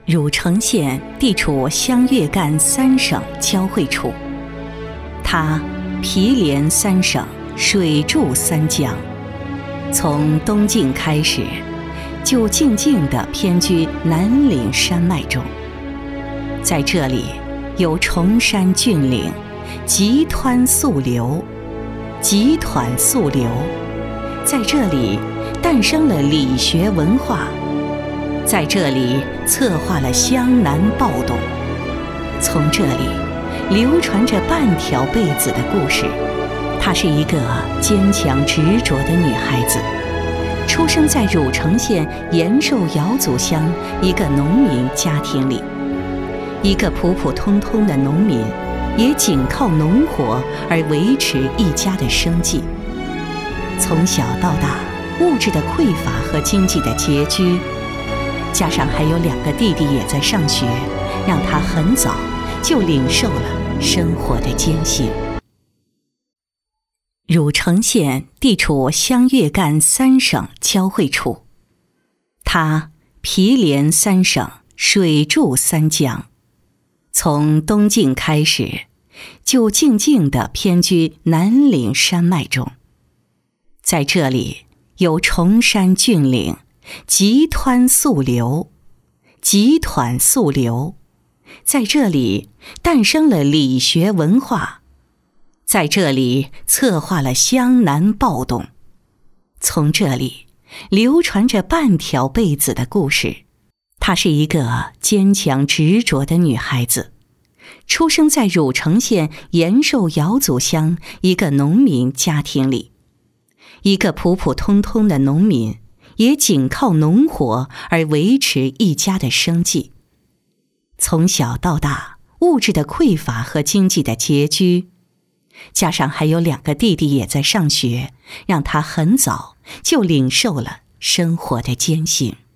汝城县地处湘粤赣三省交汇处，它毗连三省，水注三江，从东晋开始，就静静地偏居南岭山脉中。在这里有崇山峻岭，急湍溯流，在这里诞生了理学文化，在这里策划了湘南暴动，从这里流传着半条被子的故事。她是一个坚强执着的女孩子，出生在汝城县延寿瑶族乡一个农民家庭里。一个普普通通的农民，也仅靠农活而维持一家的生计。从小到大，物质的匮乏和经济的拮据，加上还有2个弟弟也在上学，让他很早就领受了生活的艰辛。汝城县地处湘粤赣三省交汇处，它毗连三省，水注三江，从东晋开始，就静静地偏居南岭山脉中。在这里有崇山峻岭，急湍溯流，在这里诞生了理学文化，在这里策划了湘南暴动，从这里流传着半条被子的故事。她是一个坚强执着的女孩子，出生在汝城县延寿瑶族乡一个农民家庭里。一个普普通通的农民，也仅靠农活而维持一家的生计。从小到大，物质的匮乏和经济的拮据，加上还有2个弟弟也在上学，让他很早就领受了生活的艰辛。